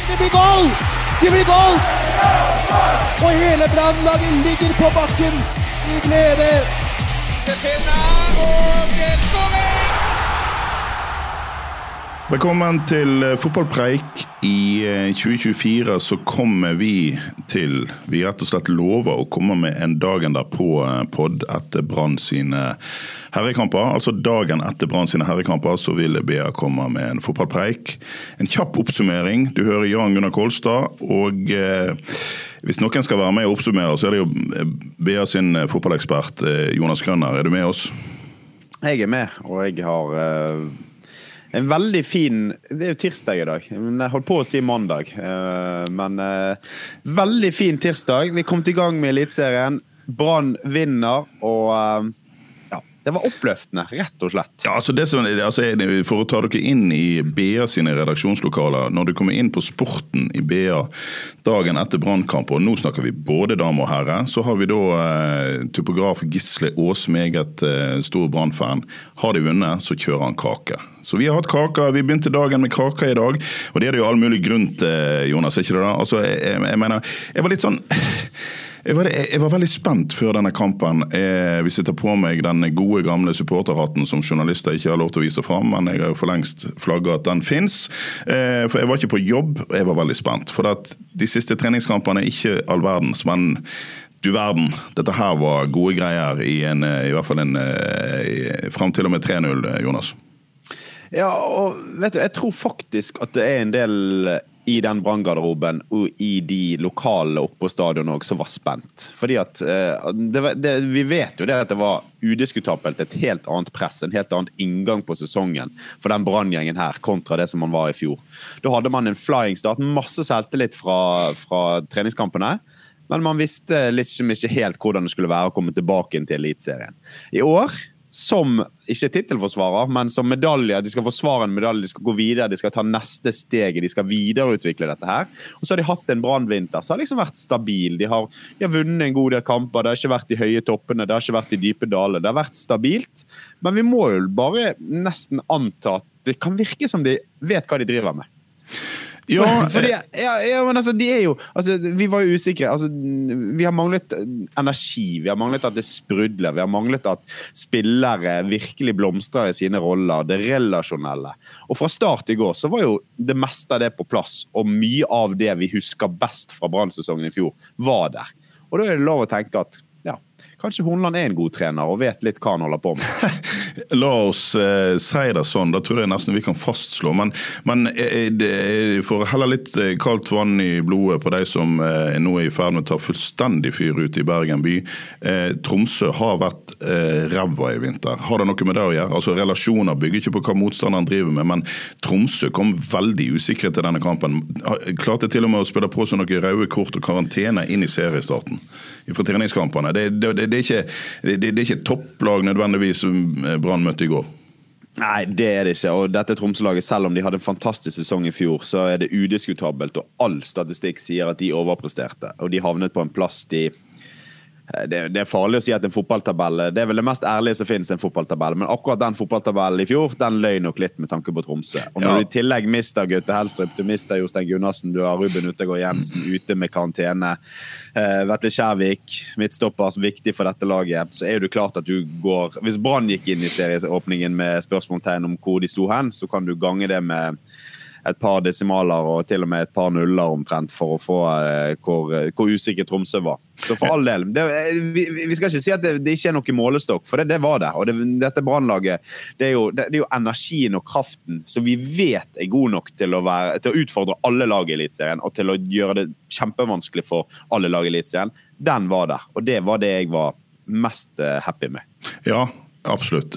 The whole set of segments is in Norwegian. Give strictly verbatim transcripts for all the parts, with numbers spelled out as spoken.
Det blir goal! Det blir goal! Og hele Brannlaget ligger på bakken i glede. Cetina og skåring! Velkommen til fotballpreik. I tjue tjuefire så kommer vi til, vi rett og slett lover å komme med en dagen der på podd etter Brann sine herrekamper. Altså dagen etter Brann sine herrekamper så vil B A komme med en fotballpreik. En kjapp oppsummering. Du hører Jan Gunnar Kolstad, og eh, hvis noen skal være med og oppsummere, så er det jo B A sin fotballekspert Jonas Grønner. Er du med oss? Jeg er med, og jeg har... Uh... En veldig fin, det er jo tirsdag i dag, jeg holdt på å si mandag, men veldig fin tirsdag. Vi kom til gang med elitserien, Brann vinner, og ja, det var oppløftende, rett og slett. Ja, altså det som, altså for å ta dere inn i B A sine redaksjonslokaler, når du kommer inn på sporten i B A dagen etter brannkamp, og nå snakker vi både dame og herre, så har vi da eh, typograf Gisle Aas, meget eh, stor Brann-fan. Har de vunnet, så kjører han kake. Så vi har hatt kaka, vi begynte dagen med kaka i dag, og det er det jo all mulig grunn til, Jonas, er ikke det da? Altså, jeg, jeg, jeg mener, jeg var litt sånn... Jeg var, jeg var veldig spent før denne kampen. Jeg, hvis jeg tar på meg den gode gamle supporterhatten som journalister ikke har lov til å vise frem, men jeg har jo for lengst flagget at den finnes. For jeg var ikke på jobb, og jeg var veldig spent. For at de siste treningskampene er ikke all verdens, men du verden, dette her var gode greier i, en, i hvert fall en, frem til og med tre null, Jonas. Ja, og vet du, jeg tror faktisk at det er en del i den branngarderoben og i de lokale oppe på stadion også som var spent. Fordi at det, det, vi vet jo det at det var udiskutabelt et helt annet press, en helt annen inngang på sesongen for den brandgjengen her kontra det som man var i fjor. Da hadde man en flying start, masse selvtillit fra, fra treningskampene, men man visste liksom ikke helt hvordan det skulle være å komme tilbake til elitserien. I år, som ikke titelforsvarer, men som medaljer, de skal forsvare en medalje, de skal gå videre, de skal ta neste steg, de skal videreutvikle dette her. Og så har de hatt en brannvinter, så har liksom vært stabil. De har, de har vunnet en god del kamper, det har ikke vært de høye toppene, det har ikke vært de dype dalene, det har vært stabilt. Men vi må jo bare nesten anta at det kan virke som de vet hva de driver med. Ja, fordi, ja, ja, men altså, de er jo, altså, vi var jo usikre, altså, vi har manglet energi, vi har manglet at det sprudler, vi har manglet at spillere virkelig blomstrer i sine roller, det relasjonelle. Og fra start i går så var jo det meste av det på plass, og mye av det vi husker best fra brannsesongen i fjor var der. Og da er det lov å tenke at, ja, kanskje Hornland er en god trener og vet litt hva han holder på med. La oss eh, si det sånn, da tror jeg nesten vi kan fastslå, men, men eh, det, for heller litt eh, kaldt vann i blodet på de som eh, nå er i ferd med å ta fullstendig fyr ut i Bergen by. Eh, Tromsø har vært eh, ræva i vinter. Har det noe med det å gjøre? Altså relasjoner bygger ikke på hva motstanderen driver med, men Tromsø kom veldig usikre til denne kampen. Klarte til og med å spille på sånn noen røde kort og karantene inn i seriestarten fra treningskampene. Det, det, det, det, er ikke, det, det er ikke topplag nødvendigvis Brann møtte i går. Nei, det er det ikke, og dette Tromsø-laget, selv om de hadde en fantastisk sesong i fjor, så er det udiskutabelt, og all statistikk sier at de overpresterte, og de havnet på en plass de... Det, det er farlig å si at en fotballtabell, det er vel det mest ærlige som finnes en fotballtabell, men akkurat den fotballtabellen i fjor, den løy nok litt med tanke på Tromsø. Og når ja. Du i tillegg mister Gaute Helstrup, du mister Jostein Gunnarsson, du har Ruben Utegård Jensen ute med karantene, uh, Vetle Kjærvik, midtstoppers viktig for dette laget, så er det klart at du går, hvis Brann gikk inn i serieåpningen med spørsmålstegn om hvor de sto hen, så kan du gange det med et par desimaler og til og med et par nuller omtrent for å få uh, hvor, hvor usikker Tromsø var. Så for all del, det, vi, vi skal ikke si at det, det ikke er noe målestokk, for det, det var det. Og det, dette brannlaget, det er, jo, det, det er jo energien og kraften som vi vet er god nok til å, være, til å utfordre alle lag i elitserien, og til å gjøre det kjempevanskelig for alle lag i elitserien. Den var der, og det var det jeg var mest uh, happy med. Ja, absolutt.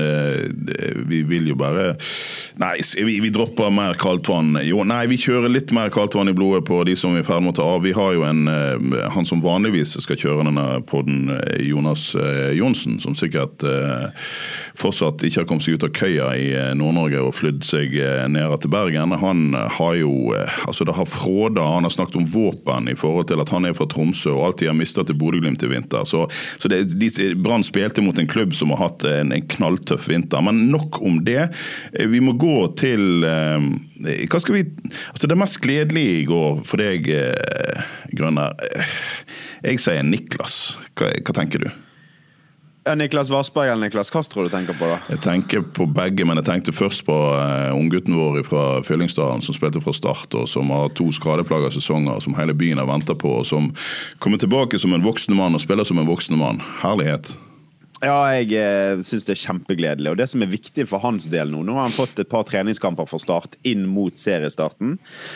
Vi vil jo bare nei, vi, vi dropper mer kaldt vann. Jo, nei, vi kjører litt mer kaldt vann i blodet på de som vi er ferdig med å ta av. Vi har jo en, han som vanligvis skal kjøre denne podden, Jonas Jonsen, som sikkert fortsatt ikke har kommet seg ut av køya i Nord-Norge og flydd seg ned til Bergen. Han har jo, altså det har fråda, han har snakket om våpen i forhold til at han er fra Tromsø og alltid har mistet til Bodø-Glimt i vinter. Så, så det, de, Brann spilte mot en klubb som har hatt en, en knalltøff vinter, men nok om det. Vi må gå gå til eh, hva skal vi, altså det mest gledelige i går for deg, eh, Grønner, jeg sier Niklas. Hva, hva tenker du? Niklas Vassberg eller Niklas Castro du tenker på da? Jeg tenker på begge, men jeg tenkte først på uh, unggutten vår fra Fyllingsdalen som spilte fra start, og som har to skadeplager sesonger, som hele byen har ventet på, og som kommer tilbake som en voksen mann og spiller som en voksen mann. Herlighet. Ja, jeg eh, synes det er kjempegledelig, og det som er viktig for hans del nå, nå har han fått et par treningskamper for start inn mot seriestarten,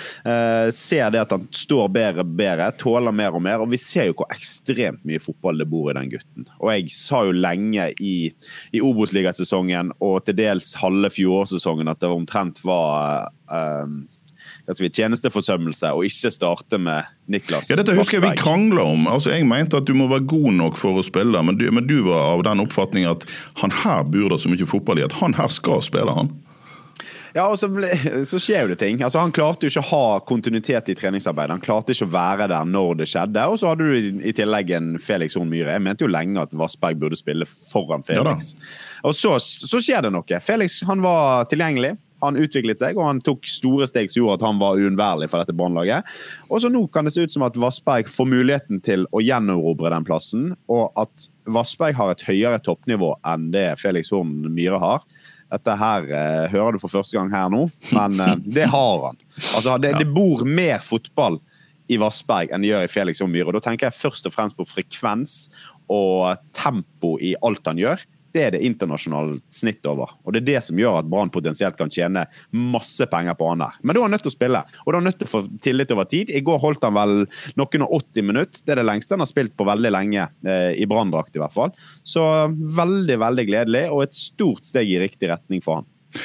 eh, ser det at han står bedre bedre, tåler mer og mer, og vi ser jo hvor ekstremt mye fotball det bor i den gutten. Og jeg sa jo lenge i, i Obos-ligasesongen, og til dels halve fjorårssesongen, at det omtrent var eh, tjenesteforsømmelse og ikke starte med Niklas Ja, dette husker jeg vi krangler om. Altså, jeg mente at du må være god nok for å spille, men du, men du var av den oppfatning at han her burde så mye fotball i, at han her skal spille, han. Ja, og så, ble, så skjer jo det ting. Altså, han klarte jo ikke å ha kontinuitet i treningsarbeid. Han klarte ikke å være der når det skjedde. Og så hadde du i, i tillegg en Felix Horn Myhre. Jeg mente jo lenge at Vassberg burde spille foran Felix. Ja, og så, så skjer det noe. Felix, han var tilgjengelig. Han utviklet seg, og han tok store steg som gjorde at han var uunnværlig for dette brannlaget. Og så nå kan det se ut som at Vassberg får muligheten til å gjenerobre den plassen, og at Vassberg har et høyere toppnivå enn det Felix Horn Myhre har. Dette her eh, hører du for første gang her nå, men eh, det har han. Altså, det, det bor mer fotball i Vassberg enn det gjør i Felix Horn Myhre, og da tenker jeg først og fremst på frekvens og tempo i alt han gjør. Det er det internasjonale snitt over. Og det er det som gjør at Brann potensielt kan tjene masse penger på han der. Men da er han nødt til å spille, og da er han nødt til å få tillit over tid. I går holdt han vel noen og åtti minutter. Det er det lengste han har spilt på veldig lenge, eh, i Branndrakt i hvert fall. Så veldig, veldig gledelig, og et stort steg i riktig retning for han.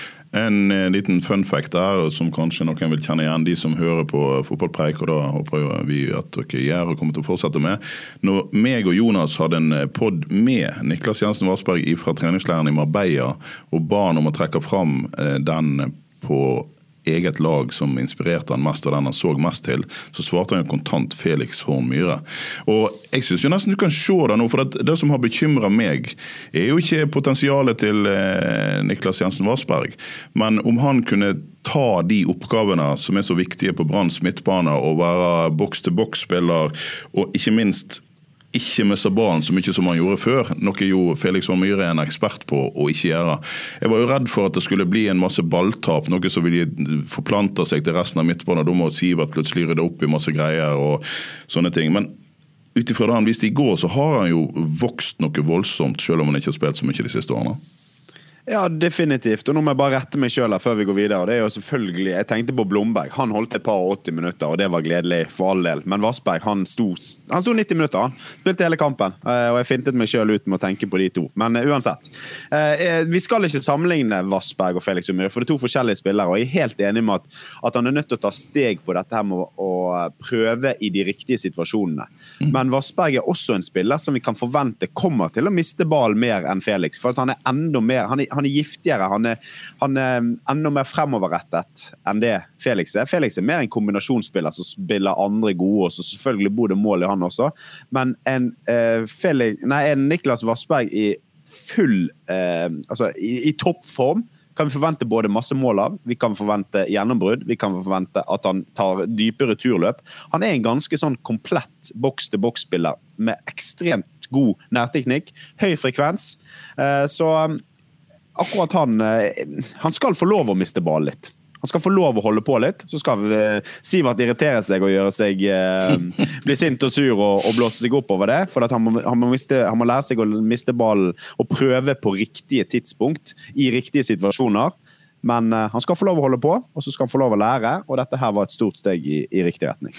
En eh, liten fun fact der, som kanskje noen vil kjenne igjen, de som hører på fotballpreik, og da håper jo vi at dere gjør og kommer til å fortsette med. Når meg og Jonas hadde en podd med Niklas Jensen Vassberg fra treningslæren i Marbella, og ba han om å trekke fram eh, den på eget lag som inspirerte han mest, og den han så mest til, så svarte han kontant Felix Horn Myhre. Og jeg synes jo nesten du kan se det nå, for det, det som har bekymret meg er jo ikke potensialet til eh, Niklas Jensen Vassberg, men om han kunne ta de oppgavene som er så viktige på Branns midtbane, og være boks-til-boks-spiller, og ikke minst ikke miste ballen så mye som han gjorde før, noe jo Felix Horn Myhre er en ekspert på å ikke gjøre. Jeg var jo redd for at det skulle bli en masse balltap, noe som ville forplante seg til resten av midtbanen, og da må Sivert plutselig rydde opp i masse greier og sånne ting. Men utifra det han viste i går, så har han jo vokst noe voldsomt, selv om han ikke har spilt så mye de siste årene. Ja, definitivt. Og nå må jeg bare rette meg selv her før vi går videre. Og det er jo selvfølgelig, jeg tenkte på Blomberg. Han holdt et par åtti minutter, og det var gledelig for all del. Men Vassberg, han sto, han sto nitti minutter. Han spilte hele kampen, og jeg fintet meg selv ut med å tenke på de to. Men uh, uansett, uh, vi skal ikke sammenligne Vassberg og Felix Horn Myhre, for det er to forskjellige spillere, og jeg er helt enig med at, at han er nødt til å ta steg på dette her med å, å prøve i de riktige situasjonene. Mm. Men Vassberg er også en spiller som vi kan forvente kommer til å miste ball mer enn Felix, for at han er enda mer, han er han er giftigere, han er, han er enda mer fremoverrettet enn det Felix er. Felix er mer en kombinasjonsspiller som spiller andre gode, og så selvfølgelig bor det mål i han også. Men en, eh, Felix, nei, en Niklas Vassberg i full, eh, altså i, i toppform, kan vi forvente både masse mål av, vi kan forvente gjennombrudd, vi kan forvente at han tar dype returløp. Han er en ganske sånn komplett boks-til-boks-spiller med ekstremt god nærteknikk, høy frekvens, eh, så akkurat han, han skal få lov å miste ball litt. Han skal få lov å holde på litt, så skal Sivert irritere seg og gjøre seg, eh, bli sint og sur og, og blåse seg opp over det, for at han, må, han, må miste, han må lære seg å miste ballen og prøve på riktige tidspunkt i riktige situasjoner. Men eh, han skal få lov å holde på, og så skal han få lov å lære, og dette her var et stort steg i, i riktig retning.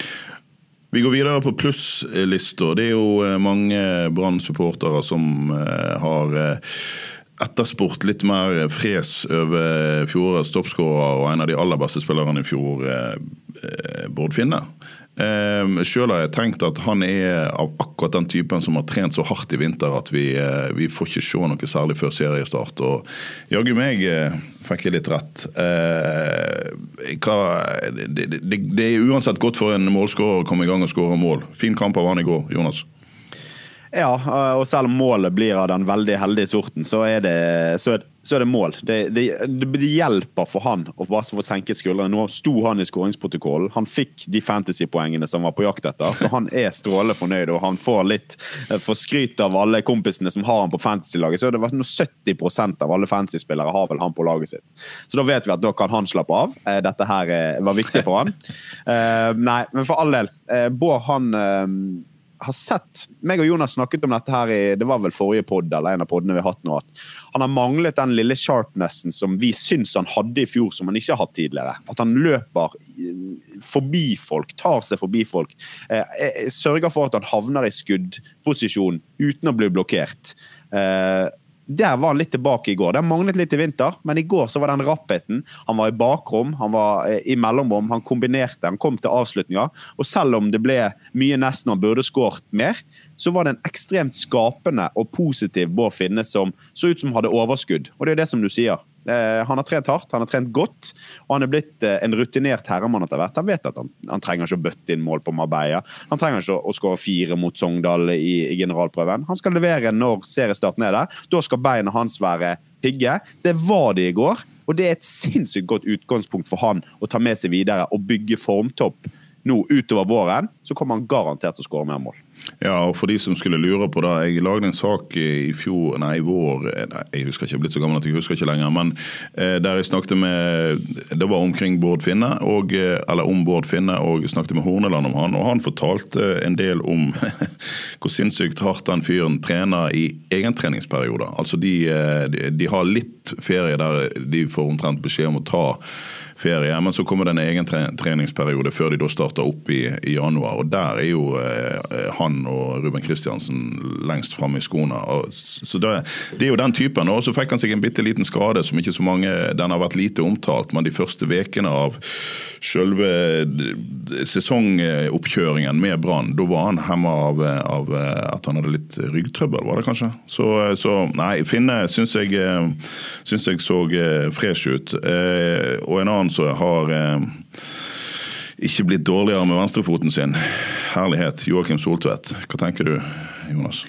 Vi går videre på plusslista. Det er jo mange Brann-supportere som eh, har eh, etterspurt litt mer fres over fjorårets toppskårer og en av de aller beste spillerne i fjor, eh, Bård Finne. Eh, selv har jeg tenkt at han er av akkurat den typen som har trent så hardt i vinter at vi, eh, vi får ikke se noe særlig før seriestart. Og jaggu meg eh, fikk jeg litt rett. Eh, hva, det, det, det er uansett godt for en målskårer å komme i gang og skåre mål. Fin kamp av han i går, Jonas. Ja, og selv om målet blir av den veldig heldige sorten, så er det, så er, så er det mål. Det, det, det hjelper for han å bare få senket skuldrene. Nå sto han i skåringsprotokollen. Han fikk de fantasy-poengene som var på jakt etter, så han er strålende fornøyd, og han får litt for skryt av alle kompisene som har han på fantasy-laget. Så det var noe sytti prosent av alle fantasy-spillere har vel han på laget sitt. Så da vet vi at da kan han slappe av. Dette her var viktig for han. Nei, men for all del, Bård han har sett, meg og Jonas snakket om dette her i, det var vel forrige podd, eller en av poddene vi har hatt nå, at han har manglet den lille sharpnessen som vi syns han hadde i fjor, som han ikke har hatt tidligere. At han løper forbi folk, tar seg forbi folk, eh, sørger for at han havner i skuddposisjon uten å bli blokkert. Eh, Der var han litt tilbake i går. Det manglet litt i vinter, men i går så var den rappheten. Han var i bakrom, han var i mellomrom, han kombinerte, han kom til avslutninger. Og selv om det ble mye nesten han burde skåret mer, så var det en ekstremt skapende og positiv Bård Finne som så ut som hadde overskudd. Og det er det som du sier. Eh, han har trent hardt, han har trent godt, og han er blitt eh, en rutinert herremann etter hvert. Han vet at han, han trenger ikke å bøtte inn mål på Marbella. Han trenger ikke å, å skåre fire mot Sogndal i, i generalprøven. Han skal levere når seriestarten er der. Da skal beina hans være pigge. Det var det i går, og det er et sinnssykt godt utgangspunkt for han å ta med seg videre og bygge formtopp nå utover våren, så kommer han garantert til å skåre mer mål. Ja, og for de som skulle lure på det, jeg lagde en sak i fjor, nei, i vår, nei, jeg husker ikke, jeg er blitt så gammel at jeg husker ikke lenger, men eh, der jeg snakket med, det var omkring Bård Finne, og, eller om Bård Finne, og snakket med Horneland om han, og han fortalte en del om hvor sinnssykt hardt den fyren trener i egentreningsperioder. Altså de, de, de har litt ferie der de får omtrent beskjed om å ta ferie, men så kommer det en egen treningsperiode før de da starter opp i, i januar, og der er jo eh, han og Ruben Kristiansen lengst frem i skoene. Og, så det, det er jo den typen, og så fikk han seg en bitte liten skade som ikke så mange, den har vært lite omtalt, men de første vekene av selve sesongoppkjøringen med Brann, da var han hemmet av, av at han hadde litt ryggtrøbbel, var det kanskje? Så, så nei, Finne synes jeg, synes jeg så fresh ut, eh, og en annen så har eh, ikke blitt dårligere med venstrefoten sin. Herlighet, Joakim Soltvedt. Hva tenker du, Jonas?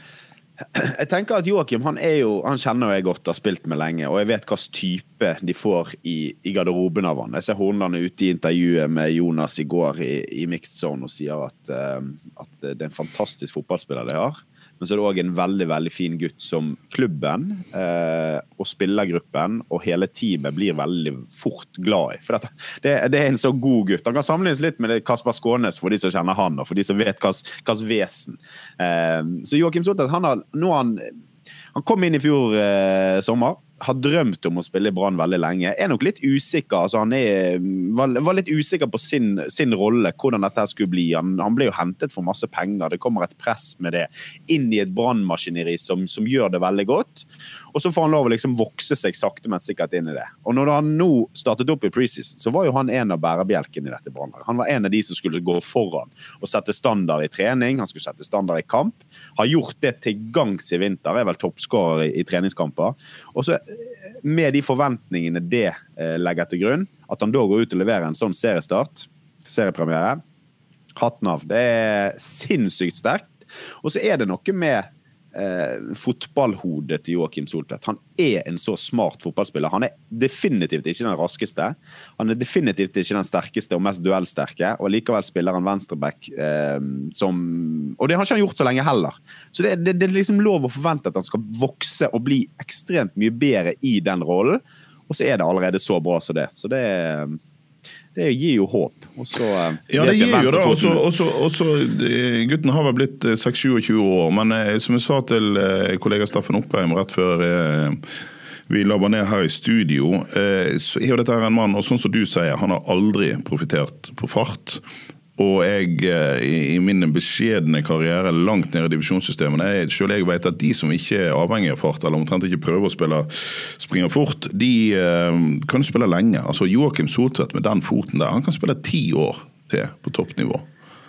Jeg tenker at Joakim, han er jo, han kjenner jeg godt, har spilt med lenge, og jeg vet hva type de får i, i garderoben av han. Jeg ser Horneland ute i intervjuet med Jonas i går i, i Mixed Zone og sier at, uh, at det er en fantastisk fotballspiller de har. Men så er det også en veldig, veldig fin gutt som klubben eh, og spillergruppen og hele teamet blir veldig fort glad i. For det, det er en så god gutt. Han kan sammenlignes litt med Kasper Skånes for de som kjenner han, og for de som vet hva vesen. Eh, så Joakim Soltvedt, han har, nå han, han kom inn i fjor eh, sommer, har drømt om å spille i Brann veldig lenge, er nok litt usikker, altså han er, var, var litt usikker på sin, sin rolle, hvordan dette skulle bli. Han, han ble jo hentet for masse penger, det kommer et press med det, inn i et brannmaskineri som, som gjør det veldig godt, og så får han lov å liksom vokse seg sakte, men sikkert inn i det. Og når han nå startet opp i preseason, så var jo han en av bærebjelkene i dette Brannlaget. Han var en av de som skulle gå foran og sette standard i trening, han skulle sette standard i kamp, har gjort det til gangs i vinter, er vel toppskårer i, i treningskamper, og så med de forventningene det eh, legger til grunn, at han da går ut og leverer en sånn seriestart, seriepremiere, hatten av, det er sinnssykt sterkt, og så er det noe med eh, fotballhodet til Joakim Soltvedt. Han er en så smart fotballspiller, han er definitivt ikke den raskeste, han er definitivt ikke den sterkeste og mest duellsterke, og likevel spiller han venstreback eh, som, og det har ikke han gjort så lenge heller. Så det, det, det er liksom lov å forvente at han skal vokse og bli ekstremt mye bedre i den rollen, og så er det allerede så bra som det. Så det, det gir jo håp. Og så, ja, det gir jo det. Også, også, også, gutten har vel blitt seks sjuogtjue år, men som jeg sa til kollega Steffen Oppheim rett før vi labber ned her i studio, så er jo dette her en mann, og sånn som du sier, han har aldri profitert på fart. Og jeg, i min beskjedne karriere langt ned i divisjonssystemet, jeg, selv jeg vet at de som ikke er avhengig av fart, eller omtrent ikke prøver å spille, springe fort, de uh, kan spille lenge. Altså Joakim Soltvedt med den foten der, han kan spille ti år til på toppnivå.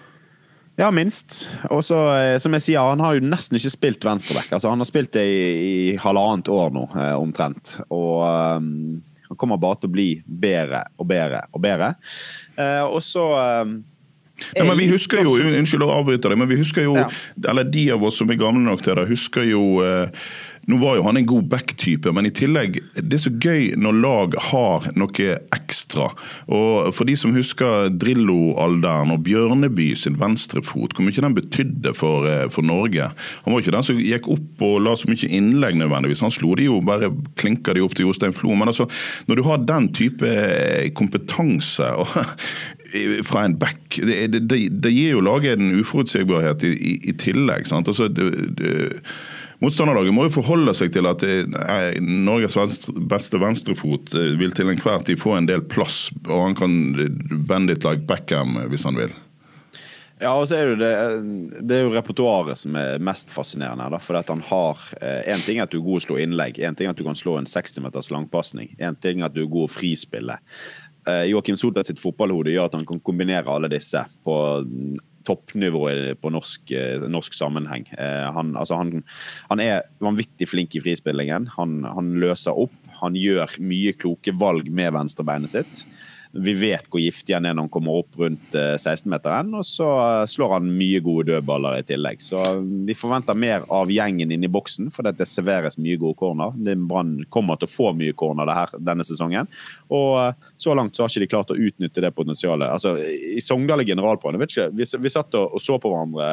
Ja, minst. Og så, som jeg sier, han har jo nesten ikke spilt venstreback. Altså, han har spilt det i, i halvannet år nå, eh, omtrent. Og um, han kommer bare til å bli bedre og bedre og bedre. Eh, og så... Um, Ja, men vi husker jo, unnskyld å avbryte deg, men vi husker jo, ja. Eller de av oss som er gamle nok til det, husker jo eh, nå var jo han en god back-type, men i tillegg, det er så gøy når lag har noe ekstra. Og for de som husker Drillo-alderen og Bjørneby sin venstrefot, hvor mye den betydde for, for Norge. Han var ikke den som gikk opp og la så mye innlegg nødvendigvis. Han slo de jo, bare klinka de opp til Jostein Flo. Men altså, når du har den type kompetanse og fra en back, det, det, det, det gir jo laget en uforutsigbarhet i, i, i tillegg, sant? Altså, det, det, motstanderlaget må jo forholde seg til at eh, Norges venstre, beste venstrefot vil til enhver tid få en del plass, og han kan bend it like Beckham hvis han vil. Ja, og så er det, det er jo repertoaret som er mest fascinerende her, da, for at han har, eh, en ting er at du er god å slå innlegg, en ting er at du kan slå en seksti meters langpassning, en ting er at du er god å frispille. Eh, Joakim Soltvedt sitt fotballhode gjør at han kan kombinere alle disse på toppnivå på norsk, norsk sammenheng. Eh, han, altså han, han er vanvittig flink i frispillingen, han, han løser opp, han gjør mye kloke valg med venstrebeinet sitt. Vi vet hvor giftig han er når han kommer opp rundt seksten-meteren, og så slår han mye gode dødballer i tillegg. Så vi forventer mer av gjengen inn i boksen, for det serveres mye gode corner. Brann kommer til å få mye corner det her, denne sesongen, og så langt så har ikke de klart å utnytte det potensialet. Altså, i Sogndal generalplanen, vet ikke, vi, vi satt og, og så på hverandre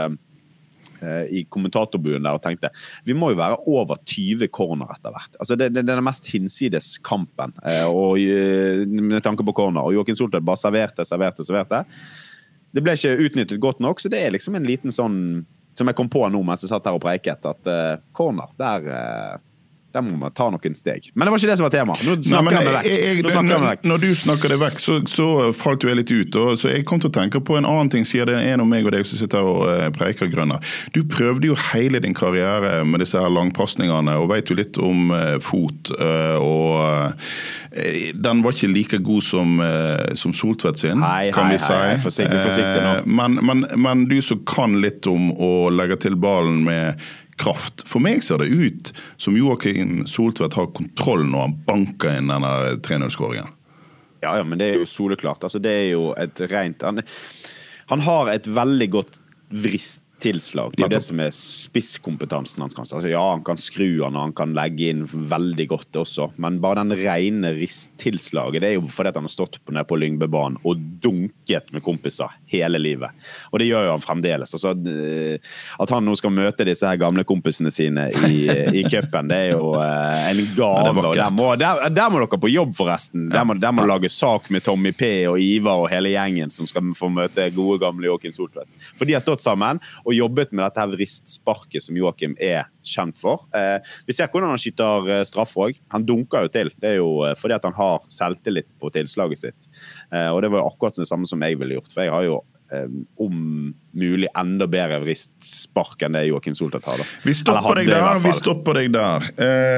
i kommentatorbuen der og tenkte, vi må jo være over tyve corner etter hvert. Altså det, det, det er den mest hinsides kampen og, med tanke på corner, og Joakim Soltvedt bare serverte, serverte, serverte. Det ble ikke utnyttet godt nok, så det er liksom en liten sånn, som jeg kom på nå mens jeg satt her og preiket, at uh, corner, der... Uh, der må man ta noen steg. Men det var ikke det som var tema. Nå snakker Nei, jeg meg vekk. Jeg, jeg, snakker jeg meg vekk. Når du snakker det vekk, så, så falt du litt ut. Og, så jeg kom til å tenke på en annen ting, sier det en om meg og deg som sitter og uh, preiker grønner. Du prøvde jo hele din karriere med disse her langpassningene, og vet jo litt om uh, fot, uh, og uh, den var ikke like god som, uh, som Soltvedt sin, hei, kan hei, vi si. Hei, forsiktig, forsiktig nå. Uh, men, men, men du som kan litt om å legge til ballen med kraft. For meg ser det ut som Joakim Soltvedt har kontroll når han banker inn denne tre null-skåringen. Ja, ja, men det er jo soleklart. Altså, det er jo et rent... Han, han har et veldig godt vrist tilslag. Det er det som er spisskompetansen hans. Altså, ja, han kan skru han, og han kan legge inn veldig godt også, men bare den rene risttilslaget, det er jo fordi han har stått på, nede på Lyngbebanen og dunket med kompiser hele livet. Og det gjør jo han fremdeles. Altså, at han nå skal møte disse her gamle kompisene sine i, i cupen, det er jo uh, en gave. Og der, må, der, der må dere på jobb forresten. Der må, der må lage sak med Tommy P og Ivar og hele gjengen som skal få møte gode gamle Joakim Soltvedt. For de har stått sammen og jobbet med dette her vristsparket som Joakim er kjent for. Eh, vi ser hvordan han skyter straff også. Han dunker jo til. Det er jo fordi at han har selvtillit på tilslaget sitt. Eh, og det var jo akkurat det samme som jeg ville gjort, for jeg har jo eh, om mulig enda bedre vristspark enn det Joakim Soltvedt har. Da. Vi stopper deg der, vi stopper deg der.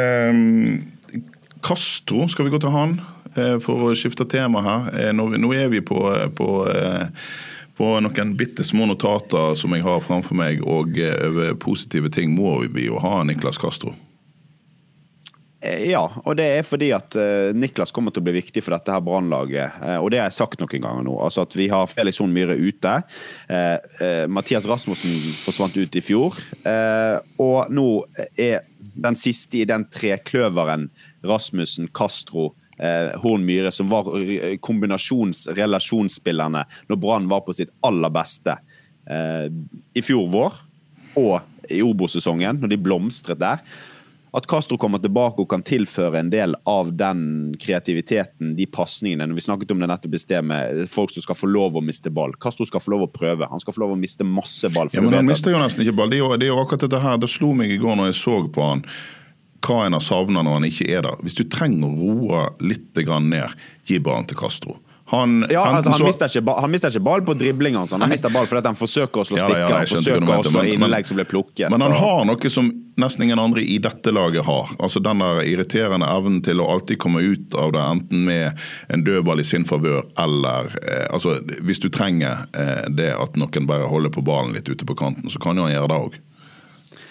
Eh, Castro, skal vi gå til han eh, for å skifte tema her? Eh, nå, nå er vi på... på eh, på noen bitte små notater som jeg har framfor meg, og over positive ting må vi jo ha Niklas Castro. Ja, og det er fordi at Niklas kommer til å bli viktig for dette her brannlaget, og det har jeg sagt noen ganger nå. Altså at vi har Felix Horn Myhre ute, Mathias Rasmussen forsvant ut i fjor, og nå er den siste i den trekløveren Rasmussen, Castro, Eh, Horn Myhre, som var kombinasjonsrelasjonsspillerne når Brann var på sitt aller beste eh, i fjor vår og i Obo-sesongen, når de blomstret der. At Castro kommer tilbake og kan tilføre en del av den kreativiteten, de passningene. Vi snakket om det nettopp i sted med folk som skal få lov å miste ball. Castro skal få lov å prøve. Han skal få lov å miste masse ball. Ja, men han mister jo nesten ikke ball. Det er jo, det er jo akkurat dette her. Det slo meg i går når jeg så på han. Hva en har savnet når han ikke er der. Hvis du trenger å roe litt grann ned, gi ballen til Castro. Han, ja, altså, han, så... mister ikke ball, han mister ikke ball på driblingen, altså. Han mister ball fordi han forsøker å slå stikker, ja, ja, han forsøker å slå innlegg som blir plukket. Men han har noe som nesten ingen andre i dette laget har. Altså den der irriterende evnen til å alltid komme ut av det, enten med en dødball i sin favør, eller eh, altså, hvis du trenger eh, det at noen bare holder på ballen litt ute på kanten, så kan jo han gjøre det også.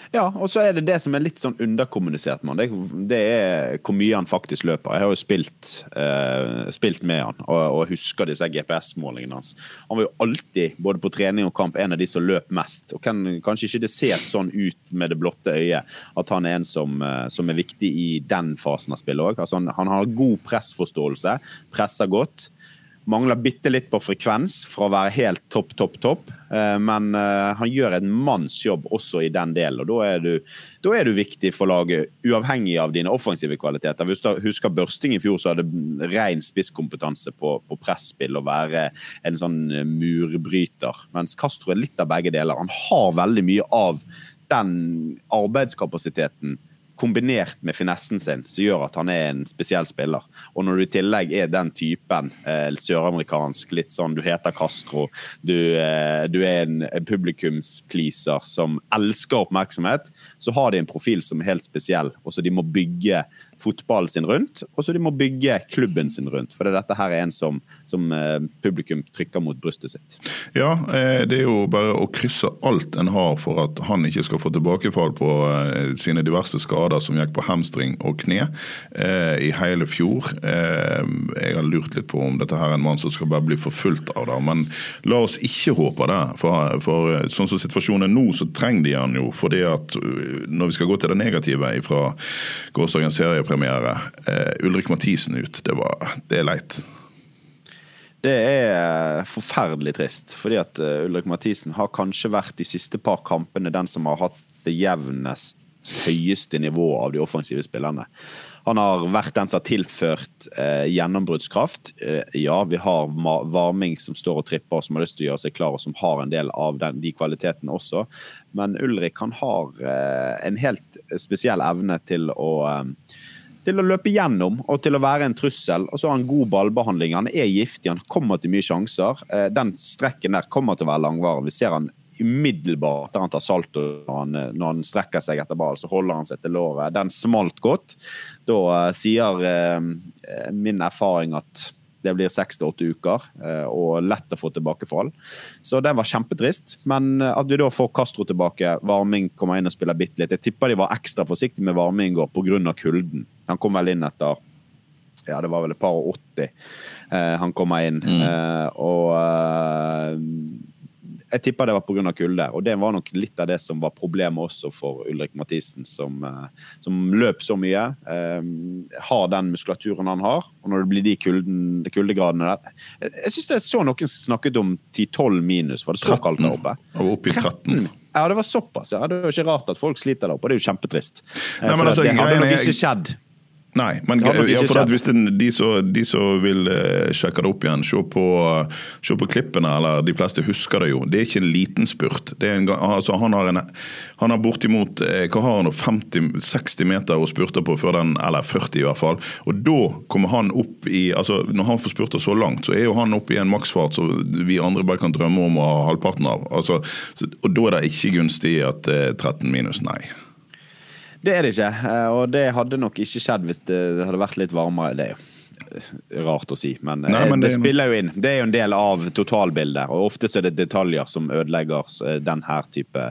Ja, og så er det det som er litt sånn underkommunisert med han. Det, det er hvor mye han faktisk løper. Jeg har jo spilt, eh, spilt med han, og, og husker disse G P S-målingene hans. Han var jo alltid, både på trening og kamp, en av de som løp mest. Og kan, kanskje ikke det ser sånn ut med det blotte øyet, at han er en som, som er viktig i den fasen av spillet også. Altså han, han har god pressforståelse, presser godt, mangler bitte litt på frekvens for å være helt topp, topp, topp. Men han gjør en mannsjobb også i den delen, og da er du, da er du viktig for laget, uavhengig av dine offensive kvaliteter. Hvis du husker Børsting i fjor, så hadde ren spisskompetanse på, på pressspill og være en sånn murbryter, mens Castro er litt av begge deler. Han har veldig mye av den arbeidskapasiteten kombinert med finessen sin, som gjør at han er en spesiell spiller. Og når du i tillegg er den typen, eh, søramerikansk, litt sånn, du heter Castro, du, eh, du er en, en publikumspleaser som elsker oppmerksomhet, så har de en profil som er helt spesiell, og så de må bygge fotballen sin rundt, og så de må bygge klubben sin rundt, for dette her er en som, som eh, publikum trykker mot brystet sitt. Ja, eh, det er jo bare å krysse alt en har for at han ikke skal få tilbakefall på eh, sine diverse skader som gikk på hamstring og kne eh, i hele fjor. Eh, jeg har lurt litt på om dette her er en mann som skal bare bli forfulgt av det, men la oss ikke håpe det, for, for sånn som situasjonen er nå, så trenger de han jo, fordi at når vi skal gå til det negative fra gårsdagens seriepremiere, eh, Ulrik Mathisen ut, det, var, det er leit. Det er forferdelig trist, fordi at Ulrik Mathisen har kanskje vært de siste par kampene den som har hatt det jevnest høyeste nivå av de offensive spillerne. Han har vært den som har tilført eh, gjennombruddskraft. Eh, ja, vi har Varming som står og tripper, som har lyst til å gjøre seg klar, og som har en del av den, de kvalitetene også. Men Ulrik, han har eh, en helt spesiell evne til å, eh, til å løpe gjennom, og til å være en trussel. Og så har han god ballbehandling. Han er giftig, han kommer til mye sjanser. Eh, den strekken der kommer til å være langvarig. Vi ser han umiddelbart der han tar salto når han, når han strekker seg etter ball, så holder han seg til låret. Den smalt godt. Da uh, sier uh, min erfaring at det blir seks til åtte uker, uh, og lett å få tilbakefall. Så det var kjempetrist. Men uh, at vi da får Castro tilbake, Varming kommer inn og spiller bitte litt. Jeg tipper de var ekstra forsiktige med Varming i går på grunn av kulden. Han kom vel inn etter ja, det var vel et par og åtti uh, han kom inn. Mm. Uh, og uh, jeg tipper det var på grunn av kulde, og det var nok litt av det som var problemet også for Ulrik Mathisen, som, som løp så mye, eh, har den muskulaturen han har, og når det blir de kulden, kuldegradene der. Jeg, jeg synes det så noen snakket om ti tolv minus, var det så kaldt der oppe? Og opp i tretten. Ja, det var såpass. Ja. Det var ikke rart at folk sliter der oppe, og det er jo kjempetrist. Nei, men altså, det hadde nok ikke jeg... skjedd. Nei, men ja, for at hvis det, de som de så vil uh, sjekke det opp igjen, se på, uh, se på klippene, eller de fleste husker det jo, det er ikke en liten spurt. Det er en, altså, han har, en, han har bortimot, eh, hva har han, femti seksti meter å spurte på før den, eller førti i hvert fall, og da kommer han opp i, altså når han får spurte så langt, så er jo han opp i en maksfart så vi andre bare kan drømme om å ha halvparten av. Altså, så, og da er det ikke gunstig at uh, tretten minus, nei. Det er det ikke, og det hadde nok ikke skjedd hvis det hadde vært litt varmere. Det er jo rart å si, men, Nei, men det, det spiller jo inn. Det er jo en del av totalbildet, og ofte så er det detaljer som ødelegger den her type,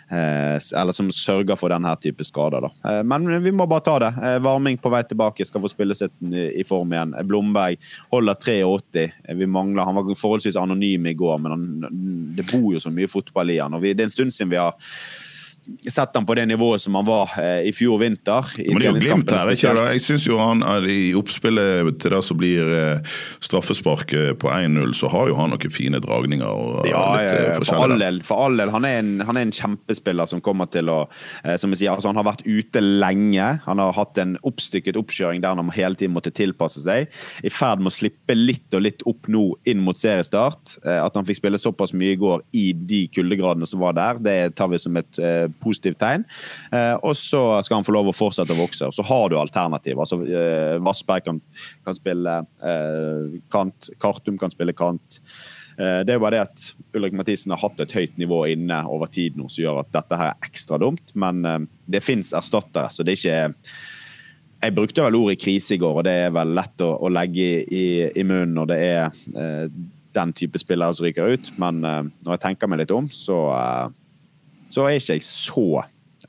eller som sørger for den her type skader. Da. Men vi må bare ta det. Varming på vei tilbake, skal få spille sitt i form igjen. Blomberg holder åtti. Vi mangler, han var forholdsvis anonym i går, men han, det bor jo så mye fotball i han, og vi, det er en stund siden vi har sett han på det nivået som han var eh, i fjor vinter. I Men det er jo glimt her, ikke det? Jeg synes jo han er i oppspillet til det som blir eh, straffespark på en null, så har jo han noen fine dragninger og ja, litt eh, for all del, for all del. Han er, en, han er en kjempespiller som kommer til å, eh, som jeg sier, altså han har vært ute lenge, han har hatt en oppstykket oppkjøring der han hele tiden måtte tilpasse seg, i ferd med å slippe litt og litt opp nå inn mot seriestart, eh, at han fikk spille såpass mye i går i de kuldegradene som var der, det tar vi som et eh, positivt tegn, eh, og så skal han få lov å fortsette å vokse, og så har du alternativ, altså eh, Vassberg kan, kan spille eh, kant, Kartum kan spille kant, eh, det er jo bare det at Ulrik Mathisen har hatt et høyt nivå inne over tid nå, som gjør at dette her er ekstra dumt, men eh, det finnes erstattere, så det er ikke jeg brukte vel ord i krise i går, og det er vel lett å, å legge i, i munnen når det er eh, den type spillere som ryker ut, men eh, når jeg tenker meg litt om, så eh, så er ikke jeg så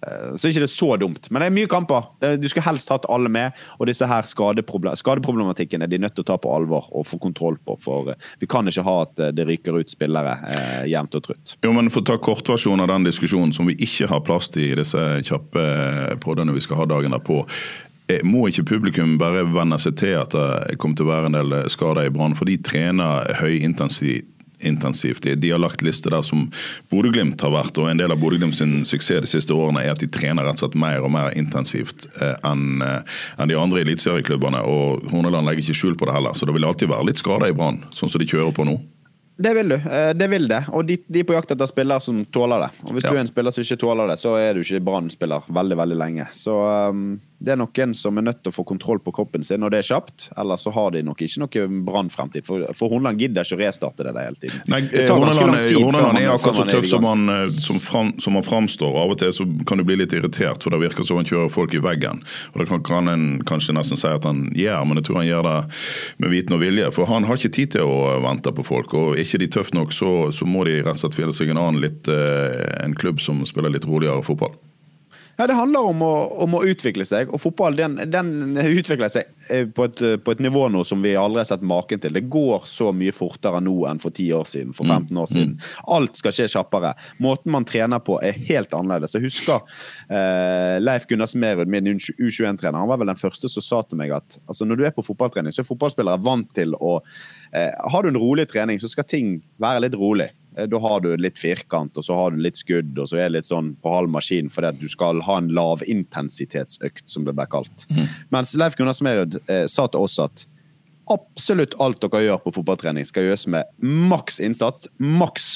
så er ikke det så dumt. Men det er mye kamper. Du skulle helst hatt alle med, og disse her skadeproblem- skadeproblematikken er de nødt til å ta på alvor og få kontroll på, for vi kan ikke ha at det ryker ut spillere eh, jevnt og trutt. Jo, men for å ta kortversjonen av den diskusjonen som vi ikke har plass til i disse kjappe poddene vi skal ha dagen der på, må ikke publikum bare venne seg til at det kommer til å være en del skader i Brann, for de trener høyintensivt intensivt. De har lagt liste der som Bodø-Glimt har vært, og en del av Bodø-Glimt sin suksess de siste årene er at de trener rett og slett mer og mer intensivt eh, enn, eh, enn de andre elitserieklubbene, og Horneland legger ikke skjul på det heller, så det vil alltid være litt skader i Brann, sånn som de kjører på nå. Det vil du, det vil det, og de, de er på jakt etter spillere som tåler det. Og hvis ja. du er en spiller som ikke tåler det, så er du ikke Brann-spiller veldig, veldig lenge. Så um, det er noen som er nødt til å få kontroll på kroppen sin, og det er kjapt, eller så har de nok ikke noe Brann-fremtid. For, for Horneland gidder ikke å restarte det der hele tiden. Nei, Horneland er akkurat så tøff som han, som, fram, som han framstår. Av og til så kan du bli litt irritert, for det virker som han kjører folk i veggen. Og det kan, kan en kanskje nesten si at han gjør, men jeg tror han gjør det med viten og vilje. For han har ikke tid til å vente på folk, og ikke de tøft nok, så, så må de rett og slett finne seg en annen litt, eh, en klubb som spiller litt roligere fotball. Ja, det handler om å, om å utvikle seg, og fotball den, den utvikler seg på et, på et nivå nå som vi aldri har sett maken til. Det går så mye fortere nå enn for ti år siden, for femten år siden. Mm. Alt skal skje kjappere. Måten man trener på er helt annerledes. Jeg husker eh, Leif Gunnar Smerud, min U tjueen-trener, han var vel den første som sa til meg at altså, når du er på fotballtrening, så er fotballspillere vant til å eh, har du en rolig trening, så skal ting være litt rolig. Da har du litt firkant, og så har du litt skudd, og så er det litt sånn på halv maskin, fordi at du skal ha en lav intensitetsøkt, som det ble kalt. Mm. Mens Leif Gunnar Smerud eh, sa til oss at absolutt alt dere gjør på fotballtrening skal gjøres med maks innsats, maks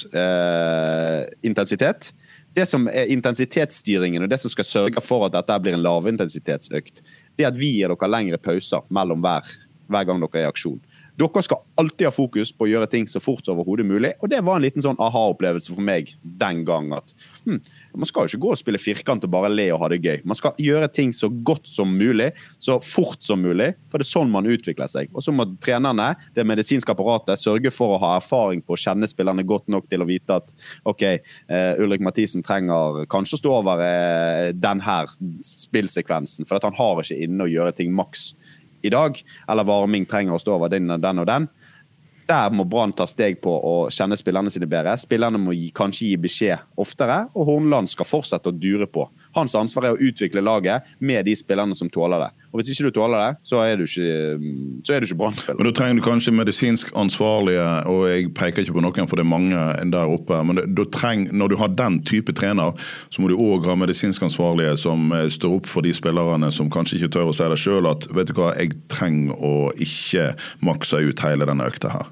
eh, intensitet. Det som er intensitetsstyringen, og det som skal sørge for at dette blir en lav intensitetsøkt, det er at vi gir dere lengre pauser mellom hver, hver gang dere er i aksjon. Dere skal alltid ha fokus på å gjøre ting så fort som overhodet mulig, og det var en liten sånn aha-opplevelse for meg den gang at hm, man skal jo ikke gå og spille firkant og bare le og ha det gøy. Man skal gjøre ting så godt som mulig, så fort som mulig, for det er sånn man utvikler seg. Og så må trenerne, det medisinske apparatet, sørge for å ha erfaring på å kjenne spillerne godt nok til å vite at ok, uh, Ulrik Mathisen trenger kanskje å stå over uh, den her spillsekvensen, for at han har ikke inne å gjøre ting maks i dag, eller Varming trenger å stå over den og den og den. Der må Brann ta steg på å kjenne spillerne sine bedre. Spillerne må gi, kanskje gi beskjed oftere, og Horneland skal fortsette å dure på. Hans ansvar er å utvikle laget med de spillerne som tåler det. Og hvis ikke du tåler det, så er du ikke, så er du ikke Brann-spiller. Men da trenger du kanskje medisinsk ansvarlige, og jeg peker ikke på noen, for det er mange der oppe, men da treng, når du har den type trener, så må du også ha medisinsk ansvarlige som står opp for de spillerne som kanskje ikke tør å si det selv, at vet du hva, jeg trenger å ikke makse ut hele denne økta her.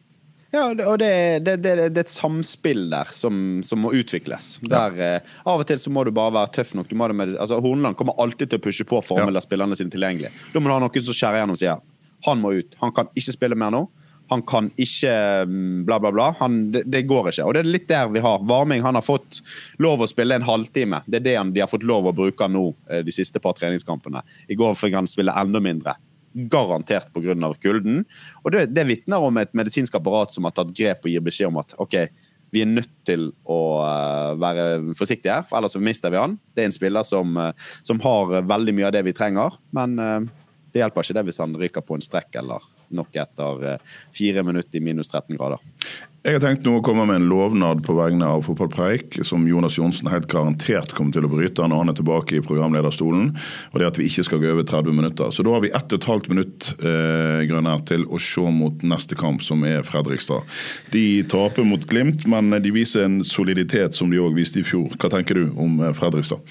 Ja, og det, det, det, det er et samspill der som, som må utvikles. Der, ja. eh, av og til så må du bare være tøff nok. Du må med, altså, Horneland kommer alltid til å pushe på for å ja. spillerne sine tilgjengelig. Da må du ha noen som skjærer gjennom og sier, han må ut. Han kan ikke spille mer nå. Han kan ikke bla bla bla. Han, det, det går ikke. Og det er litt der vi har. Varming, han har fått lov å spille en halvtime. Det er det han, de har fått lov å bruke nå, de siste par treningskampene. I går fikk han spille enda mindre. Garantert på grunn av kulden. Og det, det vittner om et medisinsk apparat som har tatt grep og gir beskjed om at ok, vi er nødt til å uh, være forsiktige her, for ellers mister vi han. Det er en spiller som, uh, som har veldig mye av det vi trenger, men uh, det hjelper ikke det hvis han ryker på en strekk eller nok etter uh, fire minutter i minus tretten grader. Jeg har tenkt nå å komme med en lovnad på vegne av Fotballpreik, som Jonas Johnsen helt garantert kommer til å bryte når han er tilbake i programlederstolen, og det er at vi ikke skal gå over tretti minutter. Så da har vi ett og et halvt minutt eh, Grønner, til å se mot neste kamp, som er Fredrikstad. De taper mot Glimt, men de viser en soliditet som de også viste i fjor. Hva tenker du om Fredrikstad?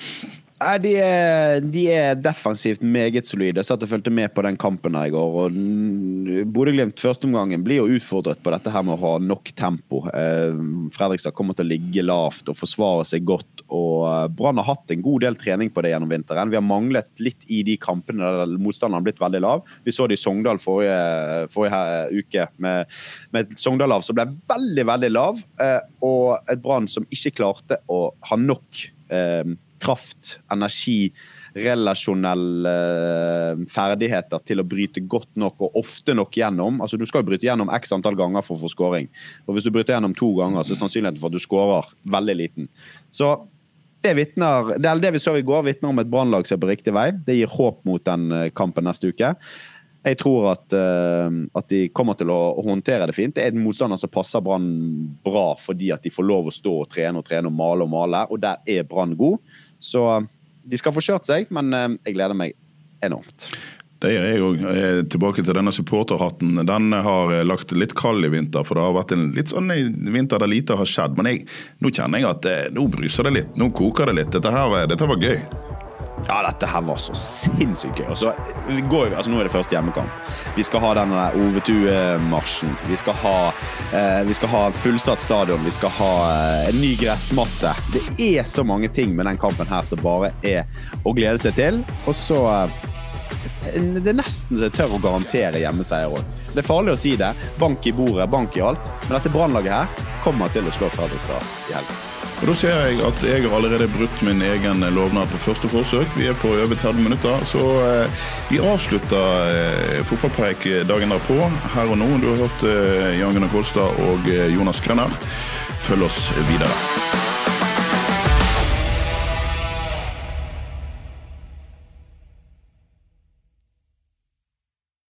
De er, de er defensivt meget solide. Jeg satt og følte med på den kampen her i går, og Bodø-Glimt første omgangen blir jo utfordret på dette her med å ha nok tempo. Fredrikstad kommer til å ligge lavt og forsvare seg godt, og Brann har hatt en god del trening på det gjennom vinteren. Vi har manglet litt i de kampene der motstanderen har blitt veldig lav. Vi så det i Sogndal forrige, forrige uke med, med Sogndal-lav som ble veldig, veldig lav, og et Brann som ikke klarte å ha nok eh, kraft, energi, relasjonelle eh, ferdigheter til å bryte godt nok og ofte nok gjennom. Altså du skal jo bryte gjennom x antall ganger for å få scoring. Og hvis du bryter gjennom to ganger, så er sannsynligheten for at du scorer veldig liten. Så det vittner, det, det vi så i går vittner om et brannlag som er på riktig vei. Det gir håp mot den kampen neste uke. Jeg tror at, uh, at de kommer til å, å håndtere det fint. Det er en motstander som passer Brann bra fordi at de får lov å stå og trene og trene og male og male, og der er Brann god. Så de skal få kjørt seg, men uh, jeg gleder meg enormt. Det gjør jeg også. Tilbake til denne supporterhatten. Den har lagt litt kald i vinter, for det har vært en litt sånn vinter der lite har skjedd. Men jeg, nå kjenner jeg at uh, nå bruser det litt, nå koker det litt. Dette her, dette var gøy. Ja, dette her var så sinnssykt gøy. Og så går vi, altså nå er det første hjemmekamp. Vi skal ha denne O V T U-marsjen. Vi skal ha, eh, vi skal ha fullsatt stadion. Vi skal ha eh, en ny gressmatte. Det er så mange ting med den kampen her som bare er å glede seg til. Og så eh, det er nesten så jeg tør å garantere hjemmeseier også. Det er farlig å si det. Bank i bordet, bank i alt. Men dette brannlaget her kommer til å slå Fredrikstad i helgen. Og da ser jeg at jeg har allerede brutt min egen lovnad på første forsøk. Vi er på over tretti minutter, så eh, vi avslutter eh, fotballpreik dagen derpå. Her og nå, du har hørt eh, Jan Gunnar Kolstad og eh, Jonas Grønner. Følg oss videre.